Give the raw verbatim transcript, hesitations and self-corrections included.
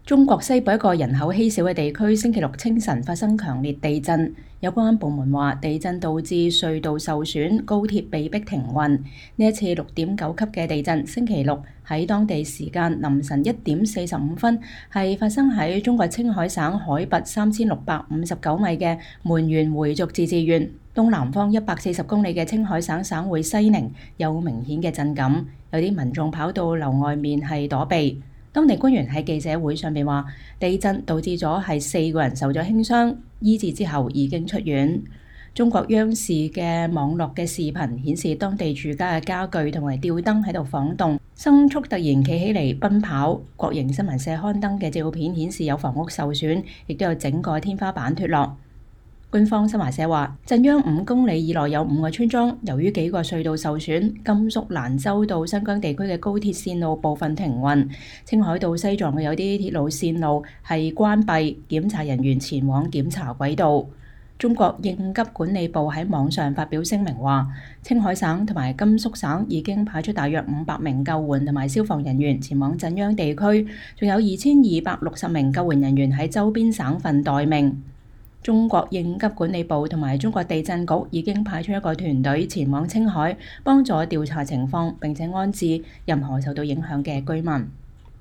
中國西部一個人口稀少嘅地區，星期六清晨發生強烈地震。有關部門話，地震導致隧道受損，高鐵被迫停運。呢一次六點九級嘅地震，星期六喺當地時間凌晨一點四十五分，係發生喺中國青海省海拔三千六百五十九米嘅門源回族自治縣東南方一百四十公里嘅青海省省會西寧有明顯嘅震感，有啲民眾跑到樓外面係躲避。當地官員喺記者會上邊話，地震導致咗係四個人受咗輕傷，醫治之後已經出院。中國央視嘅網絡嘅視頻顯示，當地住家嘅家具同埋吊燈喺度晃動，牲畜突然企起嚟奔跑。國營新聞社刊登嘅照片顯示有房屋受損，亦都有整個天花板脫落。官方新華社話，震央五公里以內有五個村莊，由於幾個隧道受損，甘肅蘭州到新疆地區嘅高鐵線路部分停運，青海到西藏嘅有啲鐵路線路係關閉，檢查人員前往檢查軌道。中國應急管理部喺網上發表聲明話，青海省同埋甘肅省已經派出大約五百名救援同埋消防人員前往震央地區，仲有二千二百六十名救援人員喺周邊省份待命。中國應急管理部同埋中國地震局已經派出一個團隊前往青海，幫助調查情況，並且安置任何受到影響嘅居民。